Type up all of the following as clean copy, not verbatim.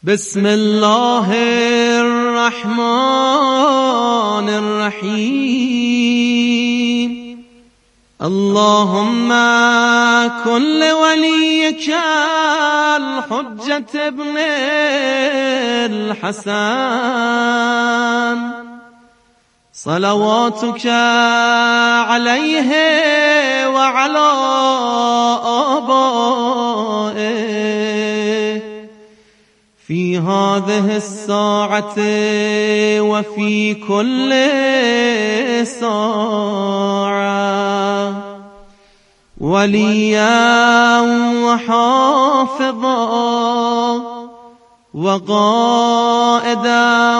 بسم الله الرحمن الرحیم. اللهم كن لوليك الحجة ابن الحسن صلواتك عليه وعلى آبائه في هذه الساعة وفي كل ساعة وليا وحافظا وقائدا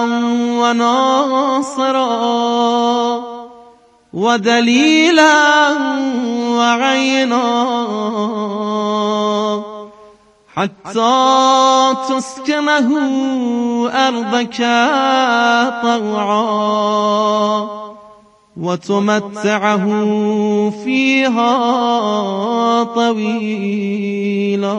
وناصرا ودليلا وعينا حتى تسكنه أرضك طوعا وتمتعه فيها طويلا.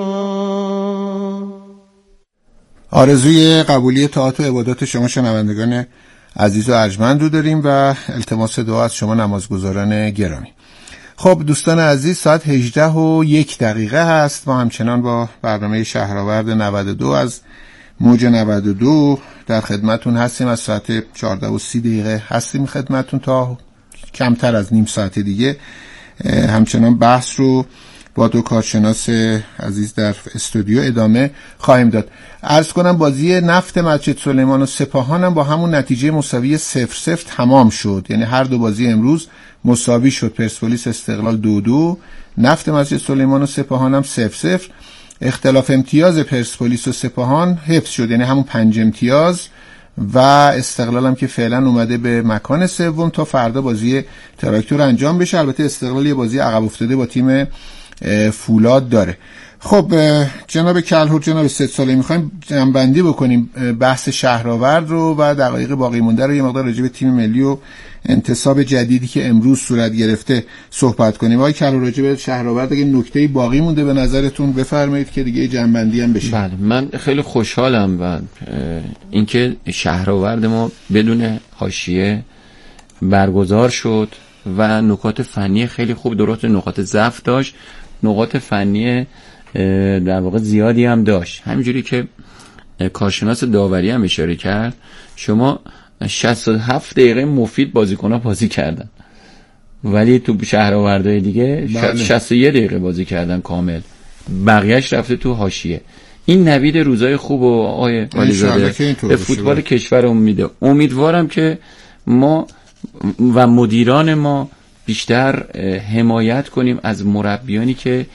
آرزوی قبولی طاعات و عبادات شما شنوندگان عزیز و ارجمند رو داریم و التماس دعا از شما نمازگزاران گرامی. خب دوستان عزیز، ساعت 18:01 هست. ما همچنان با برنامه شهرآورد 92 از موج 92 در خدمتون هستیم. از ساعت 14:30 هستیم خدمتون تا کمتر از نیم ساعت دیگه. همچنان بحث رو با دو کارشناس عزیز در استودیو ادامه خواهیم داد. عرض کنم بازی نفت مسجد سلیمان و سپاهان هم با همون نتیجه مساوی 0-0 تمام شد. یعنی هر دو بازی امروز مساوی شد. پرسپولیس استقلال 2-2، نفت مسجد سلیمان و سپاهان هم 0-0. اختلاف امتیاز پرسپولیس و سپاهان حفظ شد، یعنی همون 5 امتیاز، و استقلال هم که فعلا اومده به مکان سوم تا فردا بازی تراکتور انجام بشه. البته استقلال یه بازی عقب افتاده با تیم فولاد داره. خب جناب کلهور، جناب استدسالی، میخوایم جمع‌بندی بکنیم بحث شهرآورد رو و دقایق باقی مونده رو یه مقدار راجع به تیم ملی و انتصاب جدیدی که امروز صورت گرفته صحبت کنیم. آقای کلهور، راجع به شهرآورد اگه نکته‌ای باقی مونده به نظرتون بفرمایید که دیگه جمع‌بندی هم بشه. بله، من خیلی خوشحالم و اینکه شهرآورد ما بدون حاشیه برگزار شد و نکات فنی خیلی خوب، درست نکات ضعف داشت، نقاط فنی در واقع زیادی هم داشت. همینجوری که کارشناس داوری هم اشاره کرد، شما 67 دقیقه مفید بازیکن‌ها بازی کردن، ولی تو شهرآوردهای دیگه 61 دقیقه بازی کردن کامل، بقیهش رفته تو حاشیه. این نوید روزای خوب و آقای علیزاده به فوتبال کشورمون میده. امیدوارم که ما و مدیران ما بیشتر حمایت کنیم از مربیانی که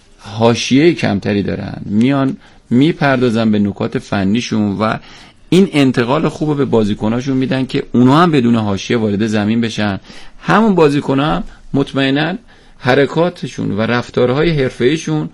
حاشیه کمتری دارن، میان میپردازن به نکات فنیشون و این انتقال خوب به بازیکناشون میدن که اونا هم بدون حاشیه وارد زمین بشن. همون بازیکن‌ها هم مطمئناً حرکاتشون و رفتارهای حرفه‌ایشون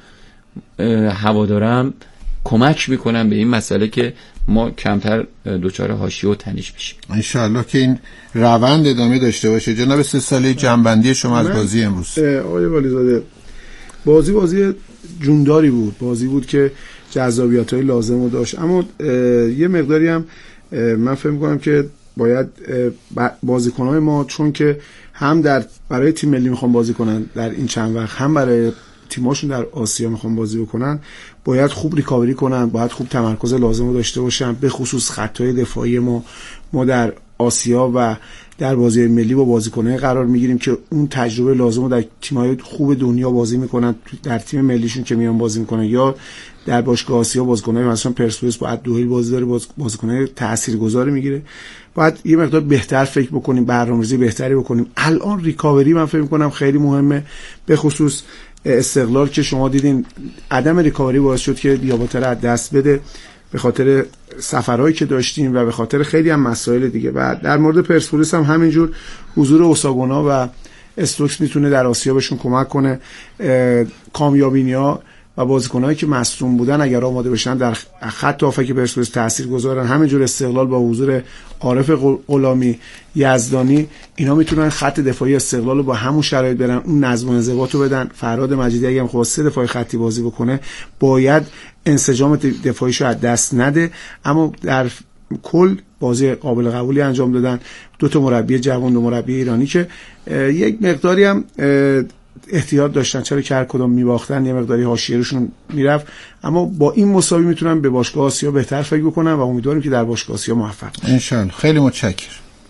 هوادارم کمک میکنن به این مسئله که ما کمتر دوچار حاشیه و تنش بشیم. ان شاءالله که این روند ادامه داشته باشه. جناب استدسالی، جنبندی شما از بازی امروز. آقای والیزاده، بازی جونداری بود، بازی بود که جذابیت‌های لازم رو داشت، اما یه مقداری هم من فکر می‌کنم که باید بازیکن‌های ما، چون که هم برای تیم ملی میخوان بازی کنن در این چند وقت، هم برای تیماشون در آسیا میخوان بازی بکنن، باید خوب ریکاوری کنن، باید خوب تمرکز لازم رو داشته باشن. به خصوص خطای دفاعی ما در آسیا و در بازی ملی با بازیکن‌های قرار میگیریم که اون تجربه لازم رو در تیم‌های خوب دنیا بازی میکنن، در تیم ملیشون که میان بازی میکنن، یا در باشگاه آسیا بازیکن‌های مثلا پرسپولیس با الدوحیل بازی داره، بازیکن‌های تاثیرگذار میگیره. باید یه مقدار بهتر فکر بکنیم، برنامه‌ریزی بهتری بکنیم. الان ریکاوری من فکر می‌کنم خیلی مهمه، به خصوص استقلال که شما دیدین عدم ریکاوری باعث شد که دیاباته رو از دست بده به خاطر سفرهایی که داشتیم و به خاطر خیلی هم مسائل دیگه. و در مورد پرسپولیس هم همینجور حضور اوساگونا و استوکس میتونه در آسیا بهشون کمک کنه. کامیابینیا و بازیکنایی که مصدوم بودن اگر آماده بشن در خط هافک پرسپولیس تاثیرگذارن. همینجور استقلال با حضور عارف غلامی، یزدانی، اینا میتونن خط دفاعی استقلال رو با همون شرایط برن اون نظم و انضباط رو بدن. فرهاد مجیدی اگه هم خواست 3 دفاع خطی بازی بکنه باید انسجام دفاعیشو از دست نده، اما در کل بازی قابل قبولی انجام دادن. 2 مربی جوان، 2 مربی ایرانی که یک مقداری هم احتیاط داشتن، چرا که هر کدوم میباختن یه مقداری حاشیه روشون میرفت، اما با این مساوی میتونن به باشگاه آسیا بهتر فکر بکنن و امیدواریم که در باشگاه آسیا موفق باشن ان شاء الله. خیلی متشکرم.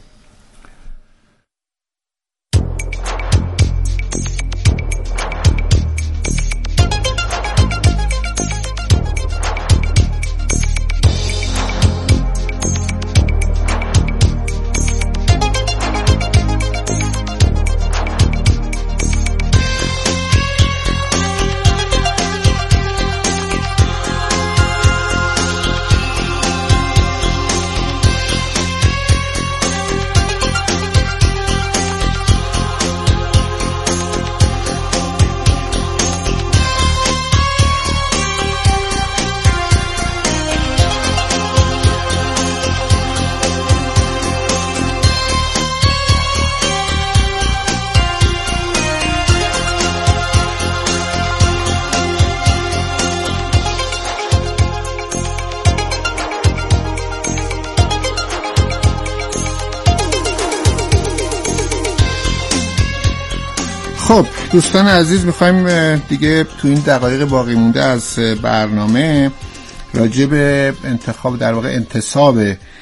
خب دوستان عزیز، میخوایم دیگه تو این دقایق باقی مونده از برنامه راجع به انتخاب، در واقع انتصاب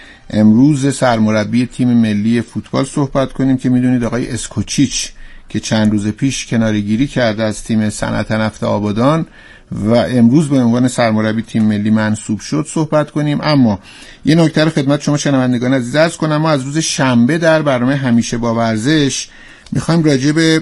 امروز سرمربی تیم ملی فوتبال صحبت کنیم که میدونید آقای اسکوچیچ که چند روز پیش کناره‌گیری کرده از تیم صنعت نفت آبادان و امروز به عنوان سرمربی تیم ملی منصوب شد صحبت کنیم. اما یه نکته رو خدمت شما شنوندگان عزیز عرض کنم. ما از روز شنبه در برنامه همیشه با ورزش میخوایم راجع به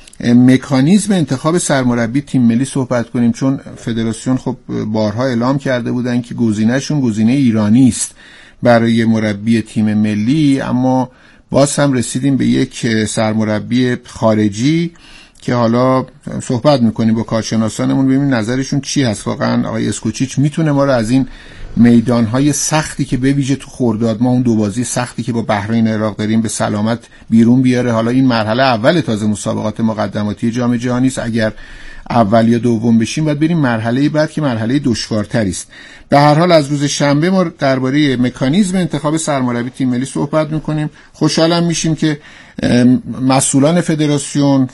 مکانیزم انتخاب سرمربی تیم ملی صحبت کنیم، چون فدراسیون خب بارها اعلام کرده بودن که گزینه‌شون گزینه ایرانی است برای مربی تیم ملی، اما باز هم رسیدیم به یک سرمربی خارجی که حالا صحبت میکنیم با کارشناسانمون ببینیم نظرشون چی هست. واقعا آقای اسکوچیچ میتونه ما رو از این میدانهای سختی که به ویژه تو خرداد ما اون 2 بازی سختی که با بحرین عراق داریم به سلامت بیرون بیاره؟ حالا این مرحله اول تازه مسابقات مقدماتی جام جهانی است، اگر اول یا دوم بشیم باید بریم مرحله بعد که مرحله دشوارتری است. به هر حال از روز شنبه ما درباره مکانیزم انتخاب سرمربی تیم ملی صحبت میکنیم. خوشحالم میشیم که مسئولان فدراسیون،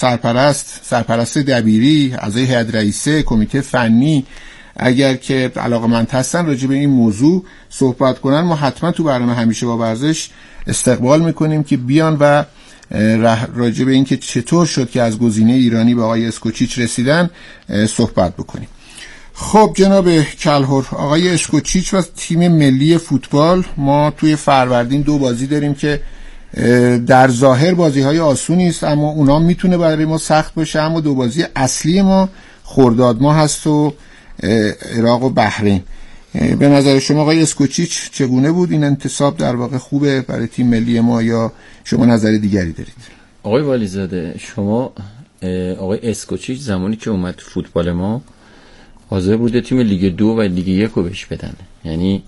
سرپرست دبیری، اعضای هیئت رئیسه، کمیته فنی اگر که علاقه‌مند هستن راجع به این موضوع صحبت کنن، ما حتما تو برنامه همیشه با ورزش استقبال میکنیم که بیان و راجع به این که چطور شد که از گزینه ایرانی به آقای اسکوچیچ رسیدن صحبت بکنیم. خب جناب کلهر، آقای اسکوچیچ و تیم ملی فوتبال، ما توی فروردین 2 بازی داریم که در ظاهر بازی‌های آسونی است، اما اونا میتونه برای ما سخت باشه. اما 2 بازی اصلی ما خرداد ما هست و عراق و بحرین. به نظر شما آقای اسکوچیچ چگونه بود این انتصاب؟ در واقع خوبه برای تیم ملی ما یا شما نظر دیگری دارید؟ آقای والیزاده، شما آقای اسکوچیچ زمانی که اومد فوتبال ما حاضر بوده تیم لیگ 2 و لیگ 1 رو بهش بدن، یعنی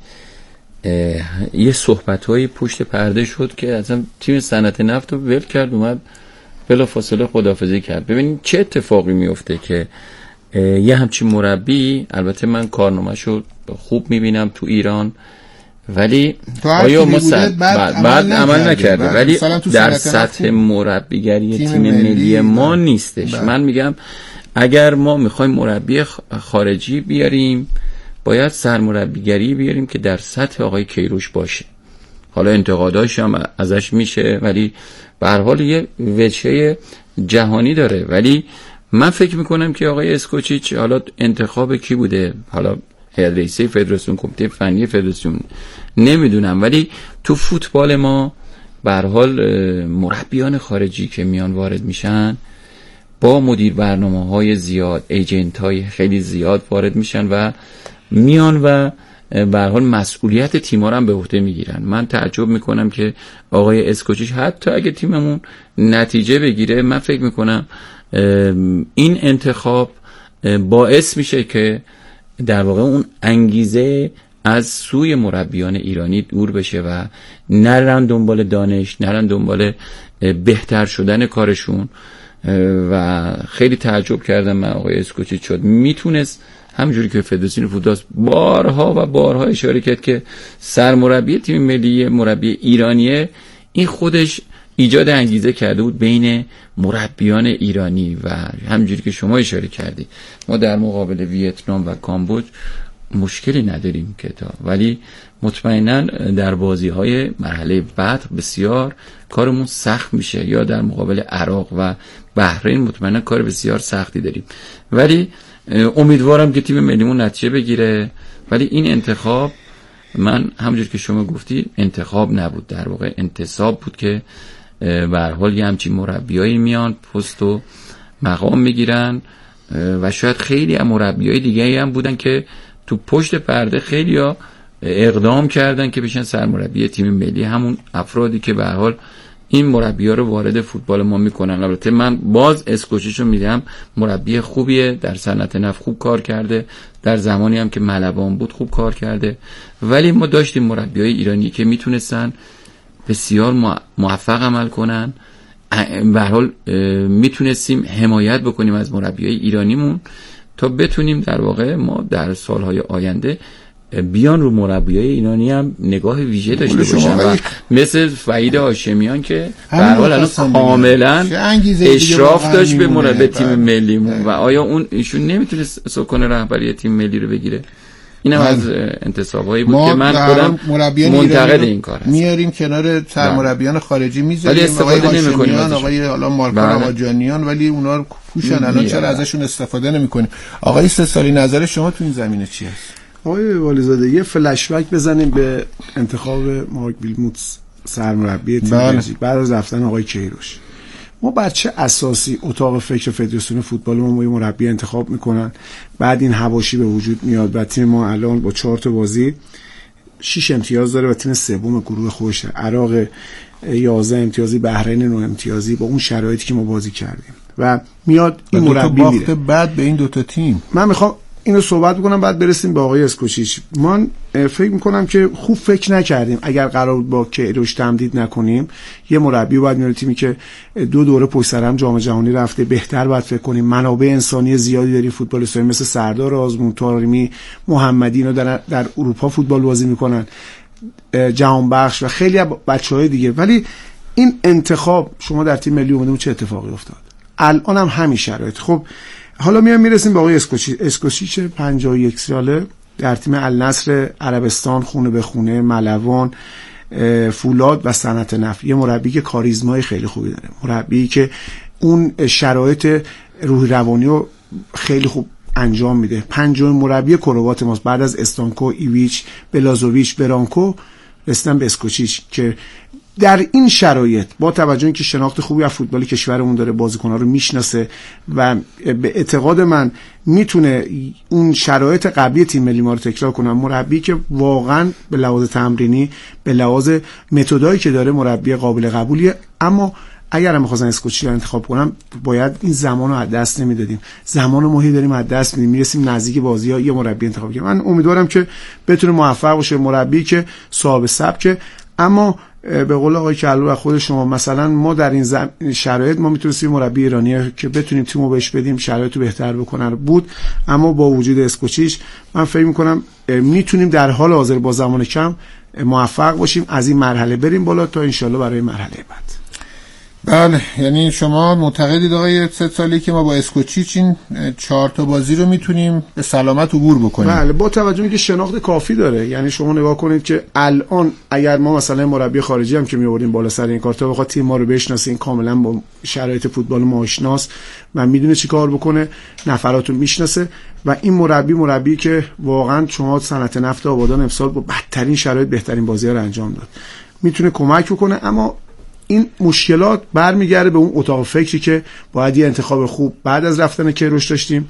یه صحبت‌های پشت پرده شد که اصلا تیم صنعت نفت رو ول کرد، اومد بلافاصله خداحافظی کرد. ببینید چه اتفاقی میفته که یه همچین مربی، البته من کارنامه‌شو خوب میبینم تو ایران، ولی آیا ما بعد عمل نکرده، ولی در سطح مربیگری تیم ملی ما نیستش. من میگم اگر ما میخوایم مربی خارجی بیاریم باید سرمربیگری بیاریم که در سطح آقای کیروش باشه. حالا انتقاداش هم ازش میشه ولی به هر حال یه وجهه جهانی داره. ولی من فکر میکنم که آقای اسکوچیچ، حالا انتخاب کی بوده، حالا هیئت رئیسه فدراسیون، کمیته فنی فدراسیون، نمیدونم، ولی تو فوتبال ما به هر حال مربیان خارجی که میان وارد میشن با مدیر برنامه‌های زیاد، ایجنت‌های خیلی زیاد وارد میشن و میان و به هر حال مسئولیت تیم‌ها رو هم به عهده میگیرن. من تعجب میکنم که آقای اسکوچیچ حتی اگه تیممون نتیجه بگیره، من فکر میکنم این انتخاب باعث میشه که در واقع اون انگیزه از سوی مربیان ایرانی دور بشه و نرن دنبال دانش، نرن دنبال بهتر شدن کارشون. و خیلی تعجب کردم من آقای اسکوچیچ شد میتونست همونجوری که فدراسیون فوتبال بارها و بارها اشاره کرد که سرمربی تیم ملی مربی ایرانیه، این خودش ایجاد انگیزه کرده بود بین مربیان ایرانی. و همونجوری که شما اشاره کردی ما در مقابل ویتنام و کامبوج مشکلی نداریم که ولی مطمئنا در بازی‌های مرحله بعد بسیار کارمون سخت میشه، یا در مقابل عراق و بحرین مطمئنا کار بسیار سختی داریم. ولی امیدوارم که تیم ملیمون نتیجه بگیره. ولی این انتخاب من همونجور که شما گفتی انتخاب نبود، در واقع انتصاب بود که به هر حال یه همچین مربیایی میان پست و مقام میگیرن و شاید خیلی از مربیای دیگه هم بودن که تو پشت پرده خیلیا اقدام کردن که بشن سرمربی تیم ملی، همون افرادی که به هر حال این مربی‌ها رو وارد فوتبال ما میکنن. البته من باز اسکوچیچ رو میگم مربی خوبیه، در صنعت نفت خوب کار کرده، در زمانی هم که ملوان بود خوب کار کرده، ولی ما داشتیم مربیای ایرانی که میتونستن بسیار موفق عمل کنن. به هر حال میتونستیم حمایت بکنیم از مربیای ایرانیمون تا بتونیم در واقع ما در سالهای آینده بیان رو مربیای ایرانی هم نگاه ویژه داشته باشن و مثل فرید هاشمیان که به هر حال الان کاملا اشراف داشت به مربی تیم ملیمون و آیا اون ایشون نمیتونه سکون رهبری تیم ملی رو بگیره؟ اینم از انتصابایی بود که من خودم منتقد این کار هستم. میاریم کنار سرمربیان خارجی میذاریم، ولی استفاده نمی‌کنیم، آقای حالا مارکان آقاجانیان، ولی اونا رو پوشن الان چرا ازشون استفاده نمی‌کنیم؟ آقای سه سالی نظر شما تو این زمینه چی است؟ آقای والیزاده یه فلش بک بزنیم به انتخاب مارک ویلموتس سرمربی تیم بلژیک بعد از رفتن آقای کیروش. ما بر چه اساسی اتاق فکر فدراسیون فوتبال ما یه مربی انتخاب میکنن، بعد این حواشی به وجود میاد و تیم ما الان با 4 تا بازی 6 امتیاز داره و تیم سوم گروه خودشه، عراق 11 امتیازی، بحرین 9 امتیازی، با اون شرایطی که ما بازی کردیم و میاد این مربی میره بعد به این 2 تا تیم. من میخوام اینو صحبت بکنم بعد برسیم به آقای اسکوچیچ. من فکر میکنم که خوب فکر نکردیم. اگر قرار بود با کیروش تمدید نکنیم، یه مربی باید میاره تیمی که 2 دوره پشت سر هم جام جهانی رفته، بهتر باید فکر کنیم. منابع انسانی زیادی داریم فوتبالیستای مثل سردار آزمون، طارمی، محمدی اینا در اروپا فوتبال بازی میکنن، جهان بخش و خیلی بچهای دیگه. ولی این انتخاب شما در تیم ملی اومدیم چه اتفاقی افتاد؟ الان هم همین شرایط. خب حالا میرسیم به آقای اسکوچیچ 51 ساله در تیم النصر عربستان، خونه به خونه، ملوان، فولاد و صنعت نفت. یه مربی که کاریزمای خیلی خوبی داره، مربی که اون شرایط روحی روانی رو خیلی خوب انجام میده. 5مین مربی کروات ماست بعد از استانکو، ایویچ، بلازوویچ، برانکو رسیدن به اسکوچیچ که در این شرایط با توجه اینکه شناخت خوبی از فوتبال کشورمون داره، بازیکن‌ها رو میشناسه و به اعتقاد من میتونه اون شرایط قبلی تیم ملی ما رو تکرار کنه. مربی که واقعا به لحاظ تمرینی، به لحاظ متدایی که داره مربی قابل قبولیه. اما اگر هم می‌خواستن اسکوچیچ رو انتخاب کنم باید این زمان رو از دست نمیدادیم. زمان ماهی داریم از دست میدیم، میرسیم نزدیک بازی‌ها یه مربی انتخاب کنیم. من امیدوارم که بتونه موفق باشه، مربی که صاحب سبکه. اما به قول آقای کلو و خود شما مثلا ما در این شرایط ما میتونستیم مربی ایرانی که بتونیم تیمو بهش بدیم شرایطو بهتر بکنن بود. اما با وجود اسکوچیچ من فکر میکنم میتونیم در حال حاضر با زمان کم موفق باشیم، از این مرحله بریم بالا تا انشالله برای مرحله بعد. بله، یعنی شما معتقدید آقای 3 سالی که ما با اسکوچیچ این 4 تا بازی رو میتونیم به سلامت عبور بکنیم؟ بله، با توجه به که شناخت کافی داره. یعنی شما نگاه کنید که الان اگر ما مثلا مربی خارجی هم که میآوردیم بالا سر این کار تا بخواد تیم ما رو بشناسه، این کاملا با شرایط فوتبال ما آشناست و میدونه چی کار بکنه، نفراتو میشناسه و این مربی که واقعا شما صنعت نفت آبادان امسال با بدترین شرایط بهترین بازی‌ها رو انجام داد، میتونه کمک بکنه. اما این مشکلات برمیگرده به اون اتاق فکری که باید یه انتخاب خوب بعد از رفتن کیروش داشتیم.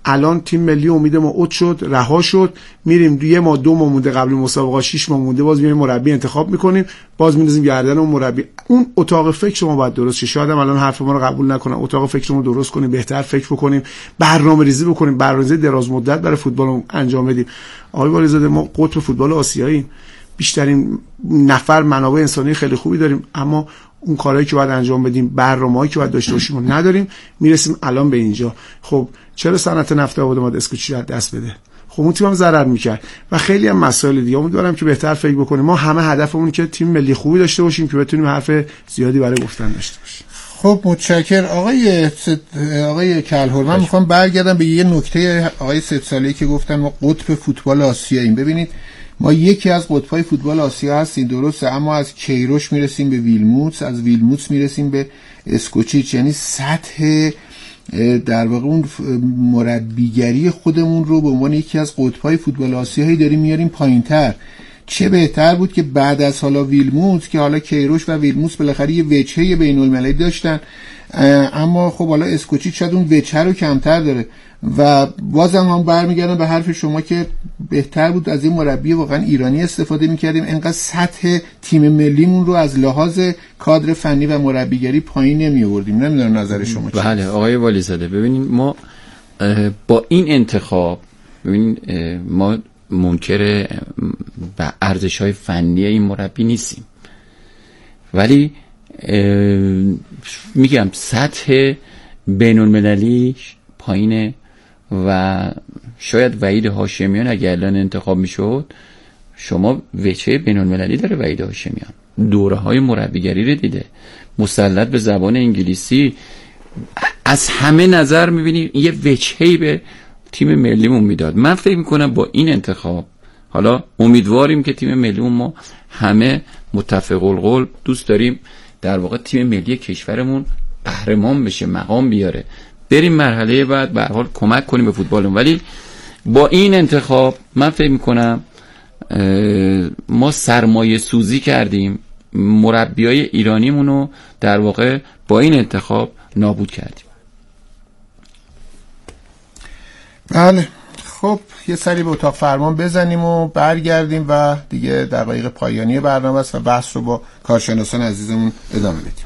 الان تیم ملی امید ما اوت شد، رها شد، میریم 1 ماه 2 ماه مونده قبل مسابقه، 6 ماه مونده، باز میریم مربی انتخاب میکنیم، باز میندازیم گردن اون مربی. اون اتاق فکر ما باید درست شه. شاید هم الان حرف ما رو قبول نکنن، اتاق فکرمون رو درست کنیم، بهتر فکر بکنیم، برنامه‌ریزی بکنیم، برنامه‌ریزی دراز مدت برای فوتبال انجام بدیم. آقای والیزاده، ما قطب فوتبال آسیاییم، بیشترین نفر منابع انسانی خیلی خوبی داریم، اما اون کارهایی که باید انجام بدیم، برنامه‌ای که باید داشته باشیم رو نداریم. میرسیم الان به اینجا. خب چرا صنعت نفت آباد ما اسکوچی رو دست بده؟ خب اون تیم هم ضرر می‌کرد و خیلی هم مسائل دیگه. امیدوارم که بهتر فکر بکنیم. ما همه هدفمون که تیم ملی خوبی داشته باشیم که بتونیم حرف زیادی برای گفتن داشته باشیم. خب متشکرم آقای کلهر. من میخوام برگردم به یه نکته آقای 3 ساله‌ای که گفتن ما قطب فوتبال آسیاییم. ببینید ما یکی از قطب‌های فوتبال آسیا هستیم، درسته، اما از کیروش میرسیم به ویلموتس، از ویلموتس میرسیم به اسکوچیچ. یعنی سطح در واقع اون مربیگری خودمون رو به عنوان یکی از قطب‌های فوتبال آسیایی داریم میاریم پایین‌تر. چه بهتر بود که بعد از حالا ویلموتس، که حالا کیروش و ویلموتس بالاخره یه وجهه بین‌المللی داشتن، اما خب حالا اسکوچیچ شاید اون وجهه رو کمتر داره. و بازم هم برمیگردم به حرف شما که بهتر بود از این مربی واقعا ایرانی استفاده میکردیم، انقدر سطح تیم ملیمون رو از لحاظ کادر فنی و مربیگری پایین نمی آوردیم. نمیدونم نظر شما چیه؟ بله آقای والیزاده، ببینید ما با این انتخاب، ببینید ما منکر به ارزش‌های فنی این مربی نیستیم، ولی میگم سطح بین‌المللی پایینه و شاید وحید هاشمیان اگه الان انتخاب میشد، شما وجه بین‌المللی داره وحید هاشمیان، دوره‌های مربیگری رو دیده، مسلط به زبان انگلیسی، از همه نظر می‌بینی یه وجهی به تیم ملیمون میداد. من فکر می‌کنم با این انتخاب، حالا امیدواریم که تیم ملیمون، ما همه متفق القول دوست داریم در واقع تیم ملی کشورمون قهرمان بشه، مقام بیاره، بریم مرحله بعد به هر حال کمک کنیم به فوتبالمون. ولی با این انتخاب من فکر میکنم ما سرمایه سوزی کردیم، مربیای ایرانیمون رو در واقع با این انتخاب نابود کردیم. بله خب یه سری به اتاق فرمان بزنیم و برگردیم و دیگه دقایق پایانی برنامه است و بحث رو با کارشناسان عزیزمون ادامه بدیم.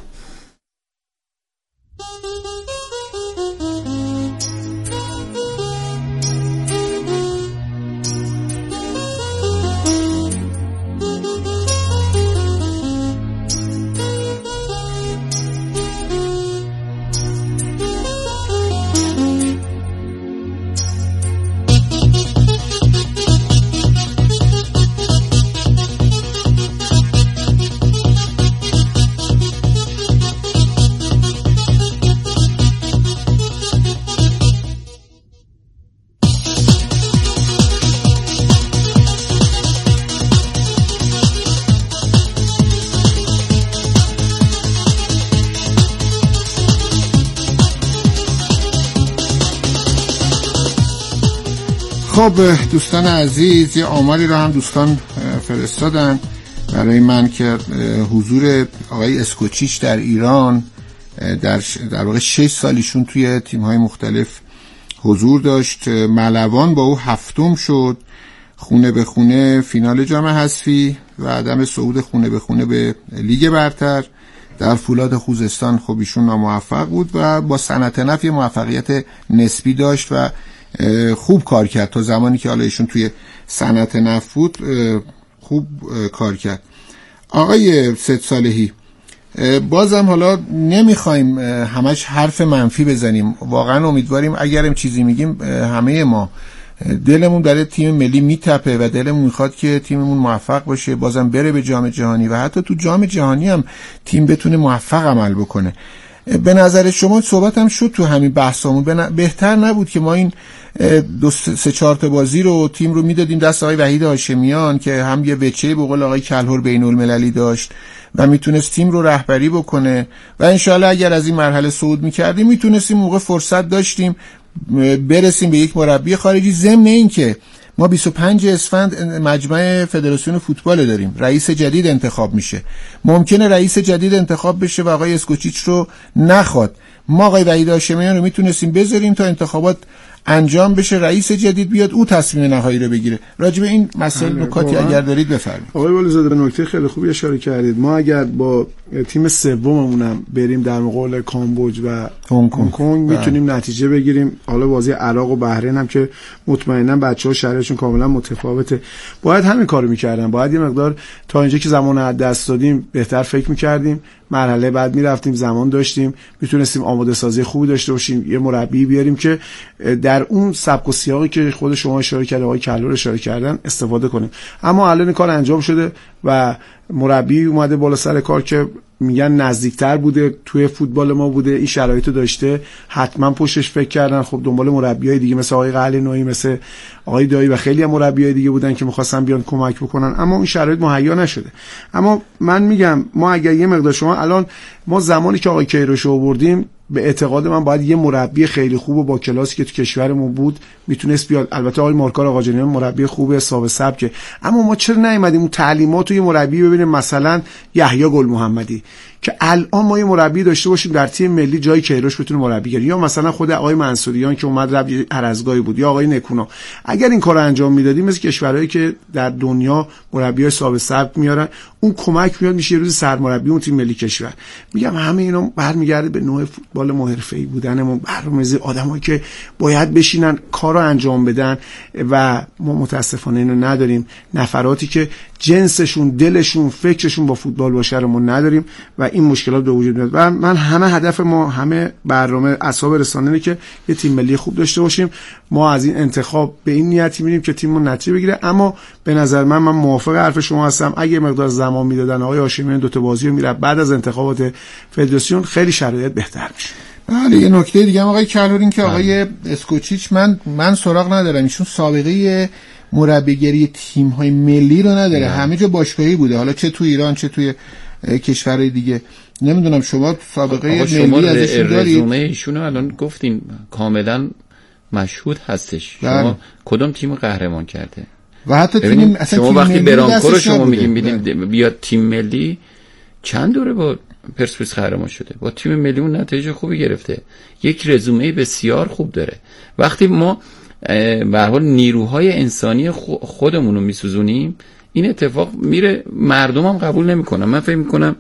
خب دوستان عزیز، یه آماری رو هم دوستان فرستادن برای من که حضور آقای اسکوچیچ در ایران در واقع 6 سالیشون توی تیم‌های مختلف حضور داشت. ملوان با او 7م شد، خونه به خونه فینال جام حذفی و عدم صعود خونه به خونه به لیگ برتر. در فولاد خوزستان خب ایشون ناموفق بود و با صنعت نفت موفقیت نسبی داشت و خوب کار کرد تا زمانی که حالا ایشون توی صنعت نفت بود خوب کار کرد. آقای 3 صالحی، بازم حالا نمیخوایم همش حرف منفی بزنیم، واقعا امیدواریم اگرم چیزی میگیم همه ما دلمون برای تیم ملی میتپه و دلمون میخواد که تیممون موفق باشه، بازم بره به جام جهانی و حتی تو جام جهانی هم تیم بتونه موفق عمل بکنه. به نظر شما صحبت هم شد تو همین بحثامون، بهتر نبود که ما این 2-3-4 تا بازی رو تیم رو میدادیم دست آقای وحید هاشمیان که هم یه وچه به قول آقای کلهر بین‌المللی داشت و میتونست تیم رو رهبری بکنه و انشالله اگر از این مرحله صعود میکردیم میتونستیم موقع فرصت داشتیم برسیم به یک مربی خارجی. ضمن این که ما 25 اسفند مجمع فدراسیون فوتبال داریم، رئیس جدید انتخاب میشه، ممکنه رئیس جدید انتخاب بشه و آقای اسکوچیچ رو نخواد. ما آقای وحید هاشمیان رو میتونستیم بذاریم تا انتخابات انجام بشه، رئیس جدید بیاد او تصمیم نهایی رو بگیره. راجع به این مسائل نکاتی اگر دارید بفرمایید. آقای والیزاده به نکته خیلی خوبی اشاره کردید. ما اگر با تیم سوممونم بریم در مقابل کامبوج و هنگ کنگ میتونیم نتیجه بگیریم. حالا بازی عراق و بحرین هم که مطمئنا بچه‌ها شرایطشون کاملا متفاوته، باید همین کارو می‌کردن. باید یه مقدار تا اینجا که زمان از دست دادیم بهتر فکر می‌کردیم، مرحله بعد میرفتیم، زمان داشتیم، میتونستیم آماده سازی خوبی داشته باشیم، یه مربی بیاریم که در اون سبک و سیاقی که خود شما اشاره کردید، آقای کلور اشاره کردن، استفاده کنیم. اما الان کار انجام شده و مربی اومده بالا سر کار که میگن نزدیکتر بوده، توی فوتبال ما بوده، این شرایطو داشته، حتما پشتش فکر کردن. خب دنبال مربیای دیگه مثل آقای قلعه‌نویی، مثل آقای دایی و خیلی هم مربیای دیگه بودن که می‌خواستن بیان کمک بکنن، اما این شرایط مهیا نشده. اما من میگم ما اگر یه مقدار شما الان ما زمانی که آقای کیروش رو آوردیم، به اعتقاد من باید یه مربی خیلی خوب و با کلاسی که تو کشورمون بود میتونست بیاد. البته آقای مارکار آقاجانیان مربی خوبه، حساب سبکه، اما ما چرا نیومدیم اون تعلیمات رو یه مربی ببینیم، مثلا یحیی گل محمدی که الان ما یه مربی داشته باشیم در تیم ملی جای کیروش بتونه مربی گیره، یا مثلا خود آقای منصوریان که اومد رفت هر ازگاهی بود، یا آقای نکونا. اگر این کارو انجام میدادیم مثل کشورهایی که در دنیا مربیای حساب سبک میارن، اون کمک میاد میشه یه روز سرمربی اون تیم ملی کشور. میگم همه اینا برمیگرده به نوع فوتبال محرفه‌ای بودنمون، برنامه‌ریزی، آدمایی که باید بشینن کارو انجام بدن و ما متاسفانه اینو نداریم. نفراتی که جنسشون، دلشون، فکرشون با فوتبال باشه رو ما نداریم و این مشکلات به وجود میاد. و من همه هدف ما، همه برنامه اصحاب رسانه اینه که یه تیم ملی خوب داشته باشیم. ما از این انتخاب به این نیتی میریم که تیممون نتیجه بگیره. اما به نظر من موافق حرف شما هستم. اگه مقدار زمان میدادن آقای هاشمیان دو تا بازی رو میره بعد از انتخابات فدراسیون، خیلی شرایط بهتر میشه. بله، یه نکته دیگه هم آقای کلور این که آقای اسکوچیچ من سراغ ندارم، ایشون سابقه مربیگری تیم‌های ملی رو نداره، همه جا باشگاهی بوده، حالا چه تو ایران چه توی کشورهای دیگه. نمیدونم شما سابقه ملی ازشون دارید؟ رزومه ایشونو الان گفتین کاملا مشهود هستش. شما کدوم تیم قهرمان کرده؟ و حتی تیم اصلا شما وقتی برانکو رو شما میگین بیاد تیم ملی، چند دوره با پرسپولیس قهرمان شده، با تیم ملی اون نتایج خوبی گرفته، یک رزومه بسیار خوب داره. وقتی ما به هر حال نیروهای انسانی خودمون رو میسوزونیم، این اتفاق میره، مردم هم قبول نمیکنن. من فکر میکنم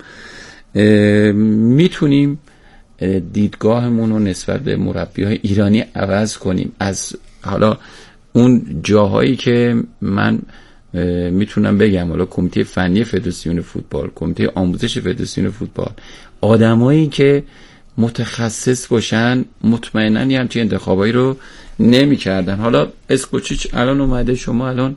میتونیم دیدگاهمون رو نسبت به مربیهای ایرانی عوض کنیم. از حالا اون جاهایی که من میتونم بگم، حالا کمیته فنی فدراسیون فوتبال، کمیته آموزش فدراسیون فوتبال، آدمایی که متخصص باشن مطمئناً یه همچین انتخابایی رو نمی کردن. حالا اسکوچیچ الان اومده، شما الان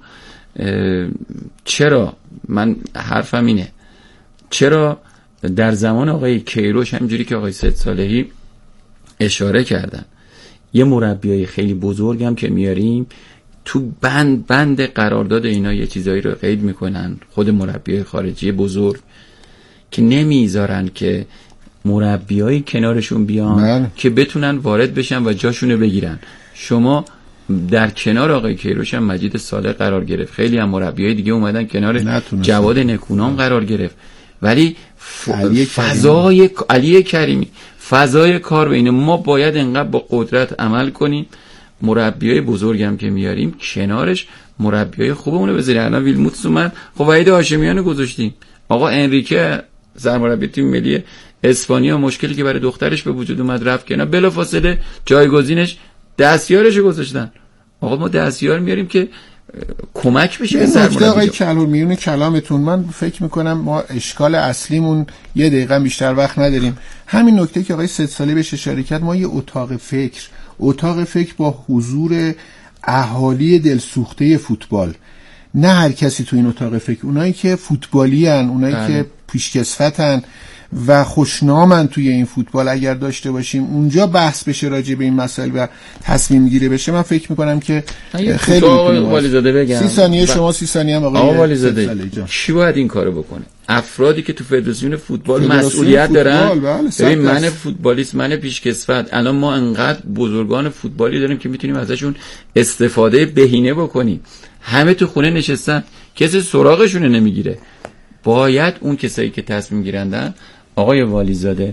چرا، من حرفم اینه، چرا در زمان آقای کیروش همینجوری که آقای سید صالحی اشاره کردن، یه مربیای خیلی بزرگ هم که میاریم تو بند قرارداد اینا یه چیزایی رو قید میکنن، خود مربیای خارجی بزرگ که نمیذارن که مربیای کنارشون بیان که بتونن وارد بشن و جاشونو بگیرن. شما در کنار آقای کیروش هم مجید صالح قرار گرفت، خیلی هم مربیای دیگه اومدن کنار، جواد نکونام قرار گرفت، ولی فضای علی کریمی، فضای کار بین ما باید انقدر با قدرت عمل کنیم. مربیای بزرگ هم که میاریم کنارش مربیای خوبمون رو بذاریم. الان ویلموتس اومد، خب وحید هاشمیان گذاشتیم، آقا انریکه سرمربی تیم ملی اسپانیا مشکلی که برای دخترش به وجود اومد رفت کنار، بلافاصله جایگزینش دستیارش رو گذاشتن. آقا ما دستیار میاریم که کمک بشه به سرمربی. آقای کلور میونه کلامتون، من فکر میکنم ما اشکال اصلیمون، یه دقیقه بیشتر وقت نداریم، همین نکته که آقای سید صالحی بهش اشاره کرد، ما یه اتاق فکر با حضور اهالی دلسوخته فوتبال، نه هر کسی تو این اتاق فکر، اونایی که فوتبالی ان، اونایی که پیشکسوتن و خوشنامن توی این فوتبال، اگر داشته باشیم اونجا بحث بشه راجع به این مسائل و تصمیم گیری بشه، من فکر میکنم که خیلی والیزاده بگم 30 ثانیه شما 30 ثانیه هم آقای والیزاده. کی باید این کارو بکنه؟ افرادی که تو فدراسیون فوتبال مسئولیت دارن. ببین من فوتبالیست، من پیشکسوت، الان ما انقدر بزرگان فوتبالی داریم که میتونیم ازشون استفاده بهینه بکنیم، همه تو خونه نشستن، کسی سراغشون نمیگیره. باید اون کسایی که تصمیم گیرندن، آقای والیزاده،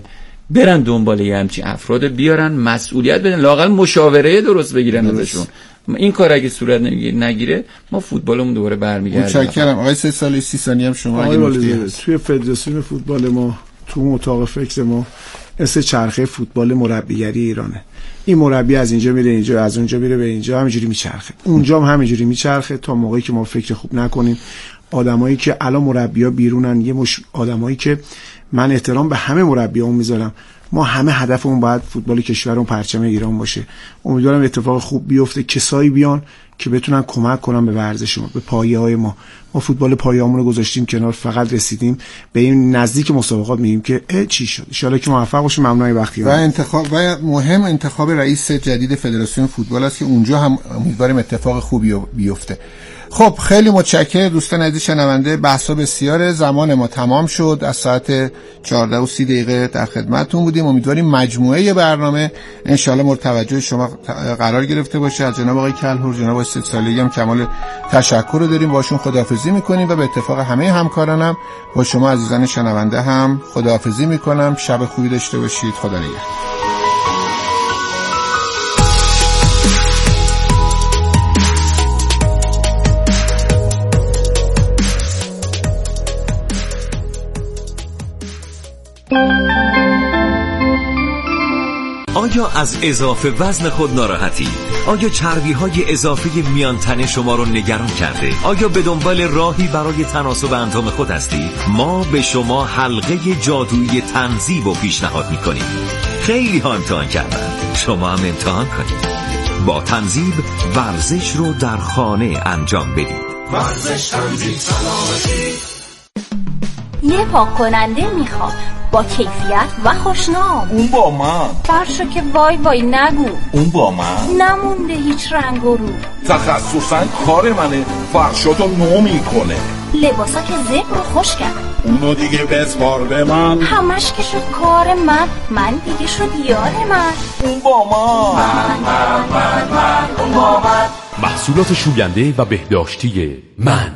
برن دنبال یه همچین افراد بیارن، مسئولیت بدن، لااقل مشاوره درست بگیرن ازشون. این کار اگه صورت نگیره ما فوتبالمون دوباره برمیگرده. متشکرم آقای 3 سال 30 ثانیه هم شما اگه توی فدراسیون فوتبال ما، تو اتاق فکر ما، مثل چرخه فوتبال مربیگری ایرانه. این مربی از اینجا میره اینجا، از اونجا میره به اینجا، همینجوری میچرخه، اونجا هم همینجوری میچرخه تا موقعی که ما فکر خوب نکنیم. آدمایی که الان مربی‌ها بیرونن، یه آدمایی که من احترام به همه مربی‌ها میذارم، ما همه هدفمون باید فوتبال کشورمون پرچم ایران باشه. امیدوارم اتفاق خوب بیفته، کسایی بیان که بتونن کمک کنن به ورزشمون، به پایه‌های ما. ما فوتبال پایه‌مون رو گذاشتیم کنار، فقط رسیدیم به این نزدیک مسابقات میگیم که چی شد. ان شاءالله که موفق باشیم. ممنون وقتی و مهم انتخاب رئیس جدید فدراسیون فوتبال است که اونجا هم امیدواریم اتفاق خوبی بیفته. خب خیلی متشکرم دوستان عزیز شنونده، بحثا بسیاره، زمان ما تمام شد. از ساعت 14:30 در خدمتتون بودیم. امیدواریم مجموعه برنامه انشالله مورد توجه شما قرار گرفته باشه. از جناب آقای کلهور، جناب آقای 3 سالگی هم کمال تشکر رو داریم، باشون خداحافظی میکنیم و به اتفاق همه همکارانم با شما عزیزان شنونده هم خداحافظی میکنم. شب خوبی داشته باشید. خدا نگهدار. آیا از اضافه وزن خود ناراحتی؟ آیا چربی‌های اضافه میان تن شما رو نگران کرده؟ آیا به دنبال راهی برای تناسب اندام خود هستی؟ ما به شما حلقه جادویی تنظیب رو پیشنهاد می‌کنیم. خیلی ها امتحان کردن، شما هم امتحان کنید. با تنظیب ورزش رو در خانه انجام بدید. ورزش، تنظیب، سلامتی. یه پاک کننده میخوام با کیفیت و خوشنام. اون با من. فرشو که وای وای نگو. اون با من. نمونده هیچ رنگ و رو. تخصصاً کار منه، فرشاتو نو میکنه. لباسا که زبر و خوش کرد. اونو دیگه بسپار به من. همش که شد کار من دیگه شد یار من. اون با من. اون با من. محصولات شوینده و بهداشتی من.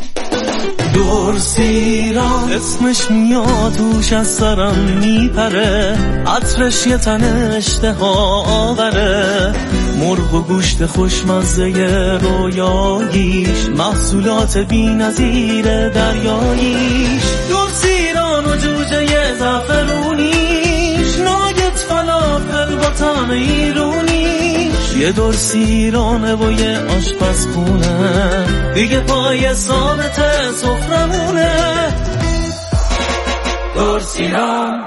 دورسیران اسمش میاد توش از سرم میپره، عطرش یه تن اشتها آوره، مرغ و گوشت خوشمزه رویاییش، محصولات بی‌نظیر دریاییش، دورسیران و جوجه زعفرونیش، ناگت فلافل با طعم ایرونیش، یه دورسیرانه و یه آشپزخونه، دیگه پای ثابت سفرمونه. دورسیران.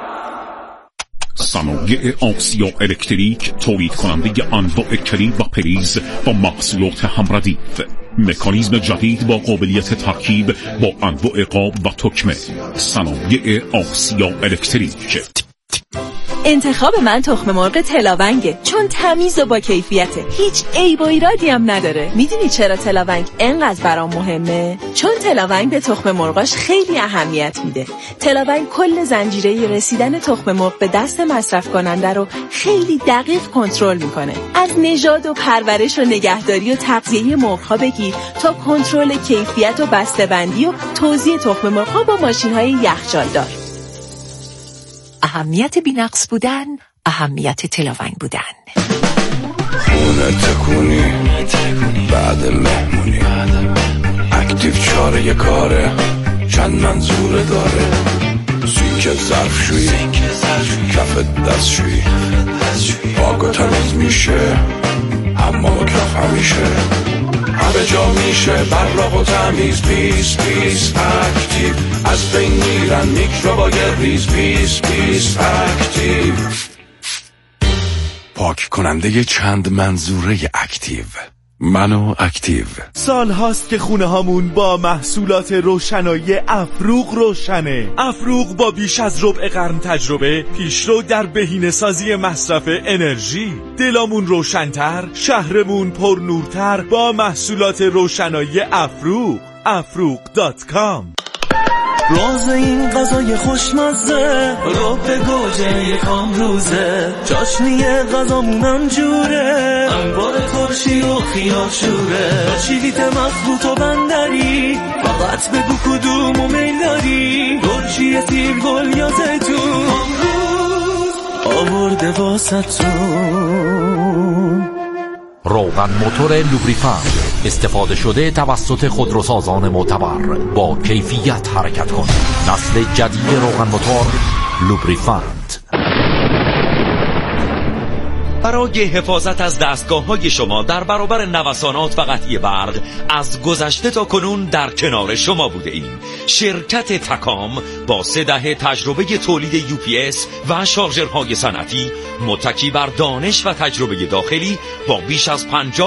صنایع آسیا الکتریک تولید کننده انواع کلید و پریز با محصولات همردیف، مکانیزم جدید با قابلیت ترکیب با انواع قاب و تکمه. صنایع آسیا الکتریک. انتخاب من تخم مرغ تلاونگه، چون تمیز و با کیفیته، هیچ عیب و ایرادی هم نداره. میدونی چرا تلاونگ انقدر برام مهمه؟ چون تلاونگ به تخم مرغاش خیلی اهمیت میده. تلاونگ کل زنجیره رسیدن تخم مرغ به دست مصرف کننده رو خیلی دقیق کنترل میکنه. از نژاد و پرورش و نگهداری و تغذیه مرغ‌ها بگیر تا کنترل کیفیت و بسته‌بندی و توزیع تخم مرغ‌ها با ماشین‌های یخچالدار. اهمیت بی‌نقص بودن، اهمیت تلاونگ بودن. خونه تکونی بعد مهمونی، اکتیو چاره کاره، چند منظوره داره، سینک ظرفشویی، کف دستشویی، پاک و تمیز میشه، حمام و کف همیشه، همه جا میشه براق و تمیز. پیس پیس اکتیو، از بین میرن میکروبای ریز. پیس پیس اکتیو، پاک کننده چند منظوره اکتیو. منو اکتیو. سال هاست که خونه هامون با محصولات روشنایی افروغ روشنه. افروغ با بیش از ربع قرن تجربه پیشرو در بهینه‌سازی مصرف انرژی. دلامون روشن‌تر، شهرمون پر نورتر با محصولات روشنایی افروغ. افروغ.com. راز این غذای خوشمزه رو به گوجه یکم روزه، چاشنی غذامونم جوره، انبار ترشی و خیار شوره، چیلیت مخلوط و بندری، فقط بگو کدومو میل داری، ترشی سیب گل یا زیتون. امروز آورده واسه تو. روغن موتور لوبریفان استفاده شده توسط خودروسازان معتبر. با کیفیت حرکت کن. نسل جدید روغن موتور لوبریفانت. برای حفاظت از دستگاه‌های شما در برابر نوسانات و قطعی برق از گذشته تا کنون در کنار شما بوده ایم. شرکت تکام با 3 دهه تجربه تولید UPS و شارژرهای صنعتی، متکی بر دانش و تجربه داخلی، با بیش از 50